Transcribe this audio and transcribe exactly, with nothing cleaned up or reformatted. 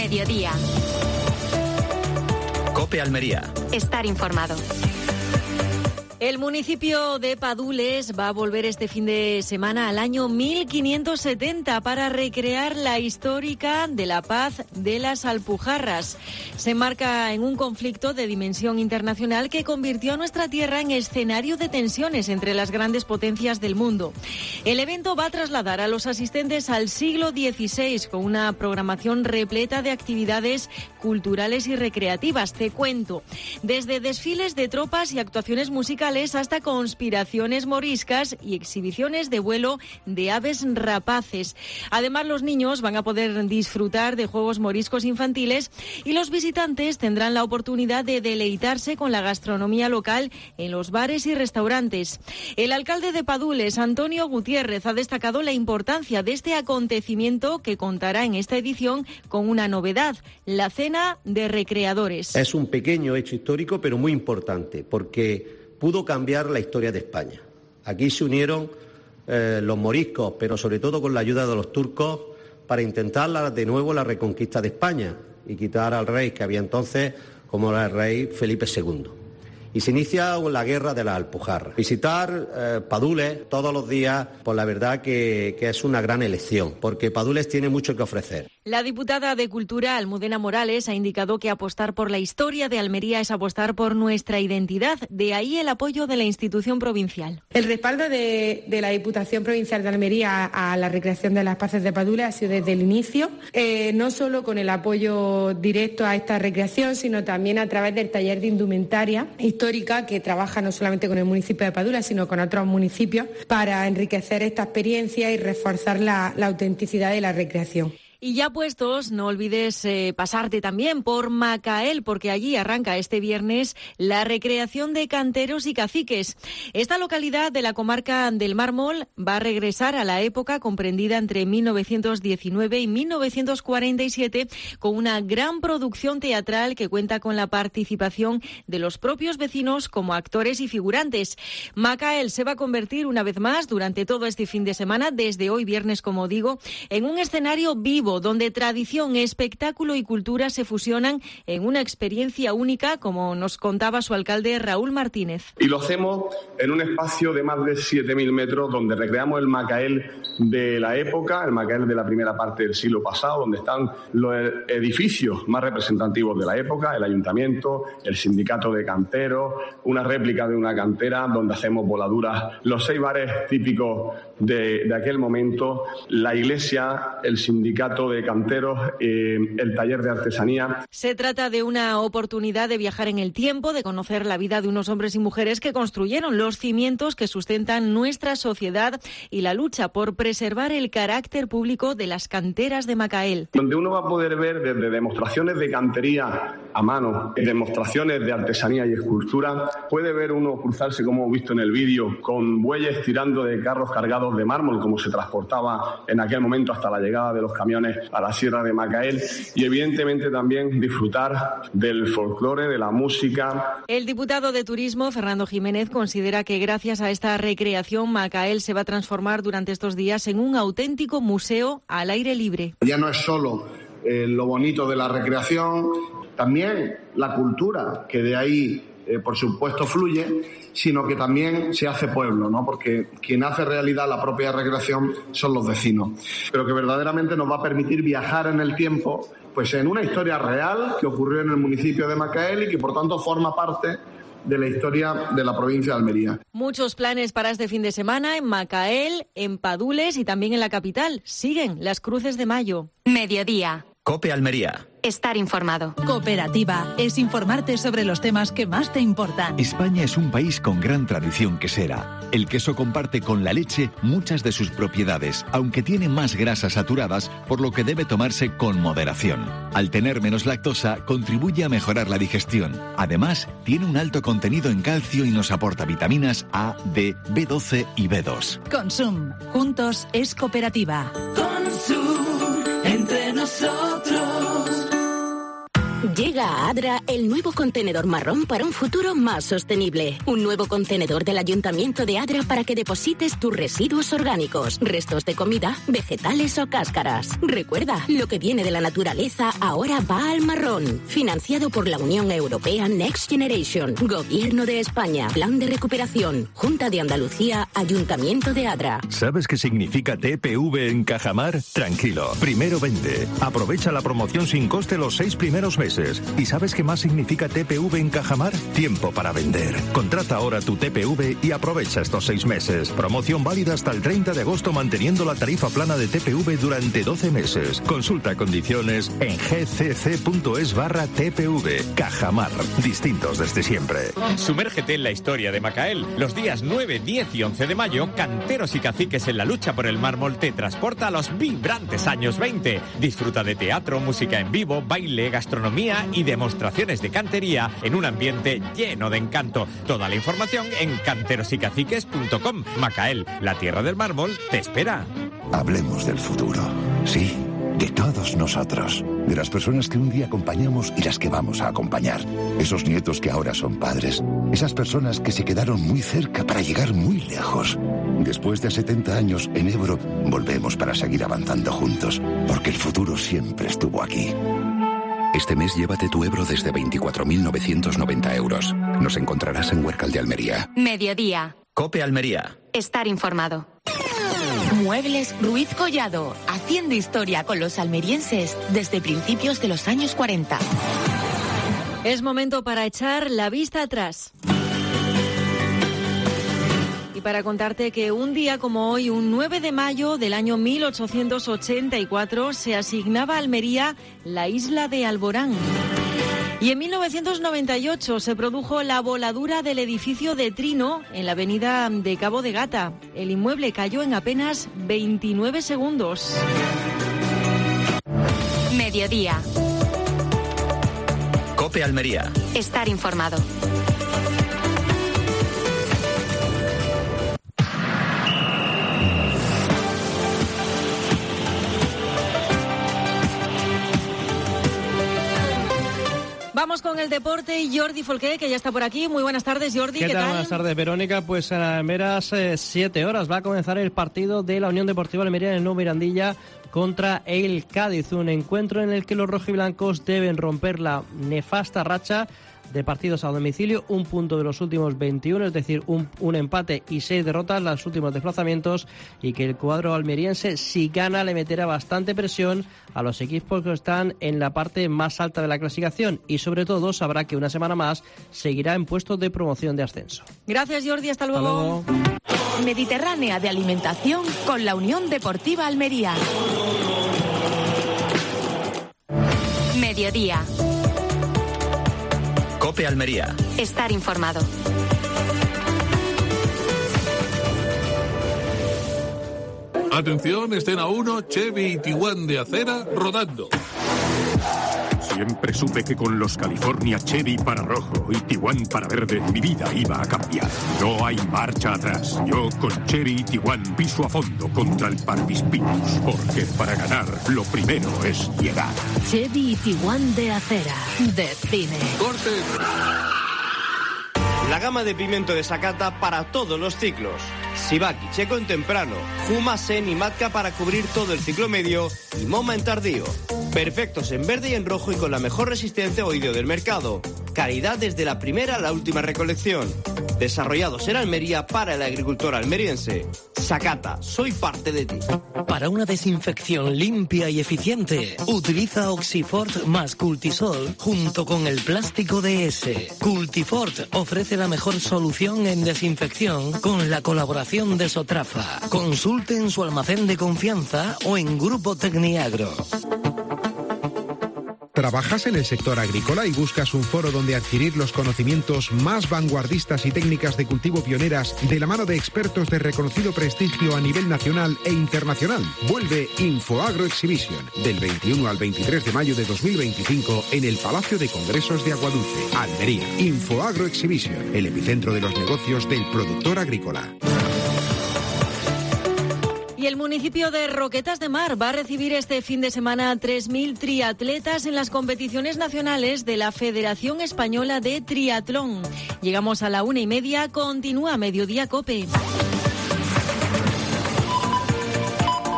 Mediodía. COPE Almería. Estar informado. El municipio de Padules va a volver este fin de semana al año mil quinientos setenta para recrear la histórica de la paz de las Alpujarras. Se enmarca en un conflicto de dimensión internacional que convirtió a nuestra tierra en escenario de tensiones entre las grandes potencias del mundo. El evento va a trasladar a los asistentes al siglo dieciséis con una programación repleta de actividades culturales y recreativas. Te cuento, desde desfiles de tropas y actuaciones musicales hasta conspiraciones moriscas y exhibiciones de vuelo de aves rapaces. Además, los niños van a poder disfrutar de juegos moriscos infantiles y los visitantes tendrán la oportunidad de deleitarse con la gastronomía local en los bares y restaurantes. El alcalde de Padules, Antonio Gutiérrez, ha destacado la importancia de este acontecimiento que contará en esta edición con una novedad, la cena de recreadores. Es un pequeño hecho histórico, pero muy importante, porque pudo cambiar la historia de España. Aquí se unieron eh, los moriscos, pero sobre todo con la ayuda de los turcos, para intentar la, de nuevo la reconquista de España y quitar al rey que había entonces, como era el rey Felipe segundo. Y se inicia la guerra de las Alpujarras. Visitar eh, Padules todos los días, pues la verdad que, que es una gran elección, porque Padules tiene mucho que ofrecer. La diputada de Cultura, Almudena Morales, ha indicado que apostar por la historia de Almería es apostar por nuestra identidad. De ahí el apoyo de la institución provincial. El respaldo de, de la Diputación Provincial de Almería a la recreación de las Paces de Padules ha sido desde el inicio, eh, no solo con el apoyo directo a esta recreación, sino también a través del taller de indumentaria histórica que trabaja no solamente con el municipio de Padules, sino con otros municipios para enriquecer esta experiencia y reforzar la, la autenticidad de la recreación. Y ya puestos, no olvides eh, pasarte también por Macael, porque allí arranca este viernes la recreación de canteros y caciques. Esta localidad de la comarca del Mármol va a regresar a la época comprendida entre mil novecientos diecinueve y mil novecientos cuarenta y siete, con una gran producción teatral que cuenta con la participación de los propios vecinos como actores y figurantes. Macael se va a convertir una vez más durante todo este fin de semana, desde hoy viernes, como digo, en un escenario vivo, donde tradición, espectáculo y cultura se fusionan en una experiencia única, como nos contaba su alcalde Raúl Martínez. Y lo hacemos en un espacio de más de siete mil metros, donde recreamos el Macael de la época, el Macael de la primera parte del siglo pasado, donde están los edificios más representativos de la época, el ayuntamiento, el sindicato de canteros, una réplica de una cantera donde hacemos voladuras, los seis bares típicos de, de aquel momento, la iglesia, el sindicato de canteros, eh, el taller de artesanía. Se trata de una oportunidad de viajar en el tiempo, de conocer la vida de unos hombres y mujeres que construyeron los cimientos que sustentan nuestra sociedad y la lucha por preservar el carácter público de las canteras de Macael. Donde uno va a poder ver desde demostraciones de cantería a mano, demostraciones de artesanía y escultura, puede ver uno cruzarse, como hemos visto en el vídeo, con bueyes tirando de carros cargados de mármol, como se transportaba en aquel momento hasta la llegada de los camiones a la Sierra de Macael, y evidentemente también disfrutar del folclore, de la música. El diputado de Turismo, Fernando Jiménez, considera que gracias a esta recreación Macael se va a transformar durante estos días en un auténtico museo al aire libre. Ya no es solo eh, lo bonito de la recreación, también la cultura, que de ahí Eh, por supuesto fluye, sino que también se hace pueblo, ¿no? Porque quien hace realidad la propia recreación son los vecinos, pero que verdaderamente nos va a permitir viajar en el tiempo, pues en una historia real que ocurrió en el municipio de Macael y que por tanto forma parte de la historia de la provincia de Almería. Muchos planes para este fin de semana en Macael, en Padules y también en la capital. Siguen las cruces de mayo. Mediodía. COPE Almería. Estar informado. Cooperativa es informarte sobre los temas que más te importan. España es un país con gran tradición quesera. El queso comparte con la leche muchas de sus propiedades, aunque tiene más grasas saturadas, por lo que debe tomarse con moderación. Al tener menos lactosa, contribuye a mejorar la digestión. Además, tiene un alto contenido en calcio y nos aporta vitaminas A, D, B doce y B dos. Consum. Juntos es cooperativa. Consum. Entre nosotros. Llega a Adra el nuevo contenedor marrón para un futuro más sostenible. Un nuevo contenedor del Ayuntamiento de Adra para que deposites tus residuos orgánicos, restos de comida, vegetales o cáscaras. Recuerda, lo que viene de la naturaleza ahora va al marrón. Financiado por la Unión Europea Next Generation, Gobierno de España, Plan de Recuperación, Junta de Andalucía, Ayuntamiento de Adra. ¿Sabes qué significa T P V en Cajamar? Tranquilo, primero vende. Aprovecha la promoción sin coste los seis primeros meses. ¿Y sabes qué más significa T P V en Cajamar? Tiempo para vender. Contrata ahora tu T P V y aprovecha estos seis meses. Promoción válida hasta el treinta de agosto manteniendo la tarifa plana de T P V durante doce meses. Consulta condiciones en gcc.es barra TPV. Cajamar. Distintos desde siempre. Sumérgete en la historia de Macael. Los días nueve, diez y once de mayo, Canteros y Caciques en la lucha por el mármol te transporta a los vibrantes años veinte. Disfruta de teatro, música en vivo, baile, gastronomía y demostraciones de cantería en un ambiente lleno de encanto. Toda la información en canteros y caciques punto com. Macael, la tierra del mármol, te espera. Hablemos del futuro. Sí, de todos nosotros. De las personas que un día acompañamos y las que vamos a acompañar. Esos nietos que ahora son padres. Esas personas que se quedaron muy cerca para llegar muy lejos. Después de setenta años en Ebro, volvemos para seguir avanzando juntos. Porque el futuro siempre estuvo aquí. Este mes llévate tu Ebro desde veinticuatro mil novecientos noventa euros. Nos encontrarás en Huércal de Almería. Mediodía. COPE Almería. Estar informado. Muebles Ruiz Collado, haciendo historia con los almerienses desde principios de los años cuarenta. Es momento para echar la vista atrás. Y para contarte que un día como hoy, un nueve de mayo del año mil ochocientos ochenta y cuatro, se asignaba a Almería la isla de Alborán. Y en mil novecientos noventa y ocho se produjo la voladura del edificio de Trino en la avenida de Cabo de Gata. El inmueble cayó en apenas veintinueve segundos. Mediodía. COPE Almería. Estar informado. Vamos con el deporte y Jordi Folqué, que ya está por aquí. Muy buenas tardes, Jordi. ¿Qué, ¿Qué tal? tal? Buenas tardes, Verónica. Pues a las meras eh, siete horas va a comenzar el partido de la Unión Deportiva Almería en el Nuevo Mirandilla contra el Cádiz. Un encuentro en el que los rojiblancos deben romper la nefasta racha de partidos a domicilio, un punto de los últimos veintiuno, es decir, un, un empate y seis derrotas, los últimos desplazamientos, y que el cuadro almeriense, si gana, le meterá bastante presión a los equipos que están en la parte más alta de la clasificación, y sobre todo sabrá que una semana más seguirá en puestos de promoción de ascenso. Gracias, Jordi, hasta luego. Hasta luego. Mediterránea de alimentación con la Unión Deportiva Almería. Mediodía. COPE Almería. Estar informado. Atención, escena uno, Chevy y Tiguan de acera rodando. Siempre supe que con los California Chevy para rojo y Tiguan para verde mi vida iba a cambiar. No hay marcha atrás. Yo con Chevy y Tiguan piso a fondo contra el Parvispinos. Porque para ganar lo primero es llegar. Chevy y Tiguan de acera. De cine. ¡Corte! La gama de pimiento de Sakata para todos los ciclos. Sibaki Checo en temprano, Juma, Sen y Matka para cubrir todo el ciclo medio y Moma en tardío. Perfectos en verde y en rojo y con la mejor resistencia o oído del mercado. Calidad desde la primera a la última recolección. Desarrollados en Almería para el agricultor almeriense. Sakata, soy parte de ti. Para una desinfección limpia y eficiente, utiliza Oxifort más Cultisol junto con el plástico D S. Cultifort ofrece la mejor solución en desinfección con la colaboración de Sotrafa. Consulte en su almacén de confianza o en Grupo Tecniagro. ¿Trabajas en el sector agrícola y buscas un foro donde adquirir los conocimientos más vanguardistas y técnicas de cultivo pioneras de la mano de expertos de reconocido prestigio a nivel nacional e internacional? Vuelve InfoAgro Exhibition del veintiuno al veintitrés de mayo de dos mil veinticinco en el Palacio de Congresos de Aguadulce, Almería. InfoAgro Exhibition, el epicentro de los negocios del productor agrícola. Y el municipio de Roquetas de Mar va a recibir este fin de semana a tres mil triatletas en las competiciones nacionales de la Federación Española de Triatlón. Llegamos a la una y media, continúa Mediodía COPE.